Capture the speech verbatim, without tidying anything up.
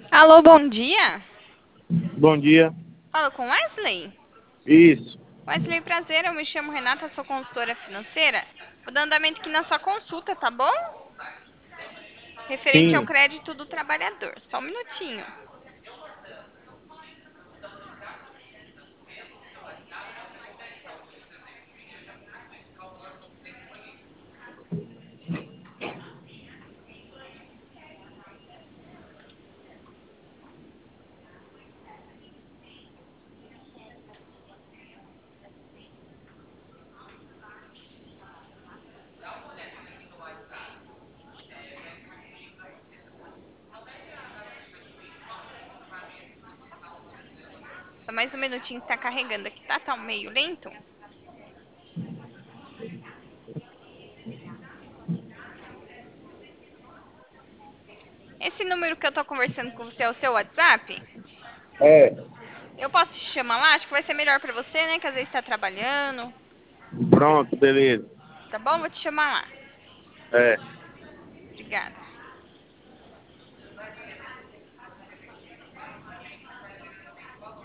Alô, bom dia. Bom dia. Falo com Wesley. Isso. Wesley, prazer. Eu me chamo Renata, sou consultora financeira. Vou dar andamento aqui na sua consulta, tá bom? Referente ao Sim. crédito do trabalhador. Só um minutinho. Só mais um minutinho que tá carregando aqui, tá? Tá meio lento. Esse número que eu tô conversando com você é o seu WhatsApp? É. Eu posso te chamar lá? Acho que vai ser melhor pra você, né? Que às vezes tá trabalhando. Pronto, beleza. Tá bom? Vou te chamar lá. É. Obrigada.